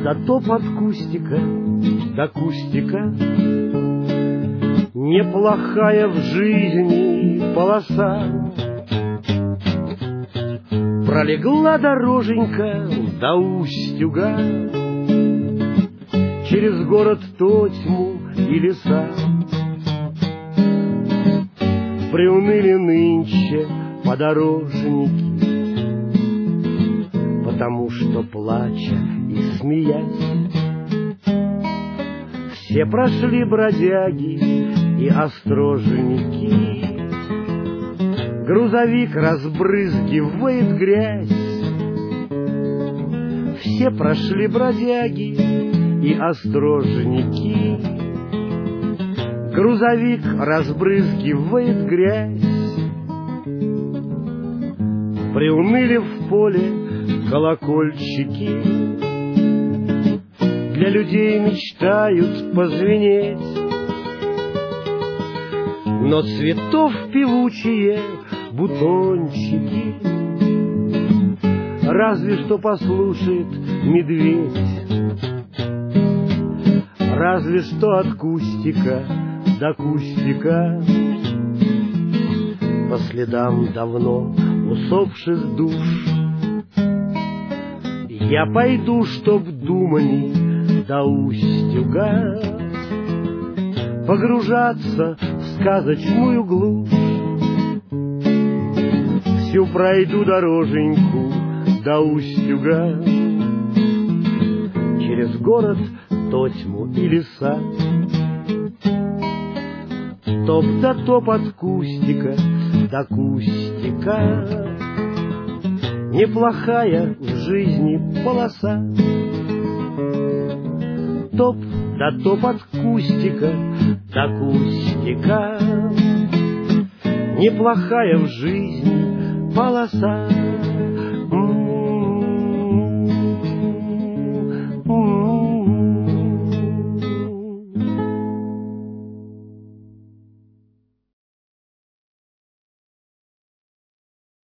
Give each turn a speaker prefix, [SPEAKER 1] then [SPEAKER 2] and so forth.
[SPEAKER 1] да топ от кустика до кустика. Неплохая в жизни полоса. Пролегла дороженька до Устюга, через город тотьму и леса. Приуныли нынче подорожники, потому что, плача и смеясь, все прошли бродяги и острожники. Грузовик разбрызгивает грязь. Все прошли бродяги и острожники. Грузовик разбрызгивает грязь. Приуныли в поле колокольчики, для людей мечтают позвенеть. Но цветов певучие бутончики разве что послушает медведь. Разве что от кустика до кустика, по следам давно усопших душ, я пойду, чтоб думали до Устюга, погружаться в сказочную глушь. Всю пройду дороженьку до Устюга, через город тотьму и леса. Топ да топ от кустика до кустика. Неплохая в жизни полоса. Топ да топ от кустика до кустика. Неплохая в жизни полоса.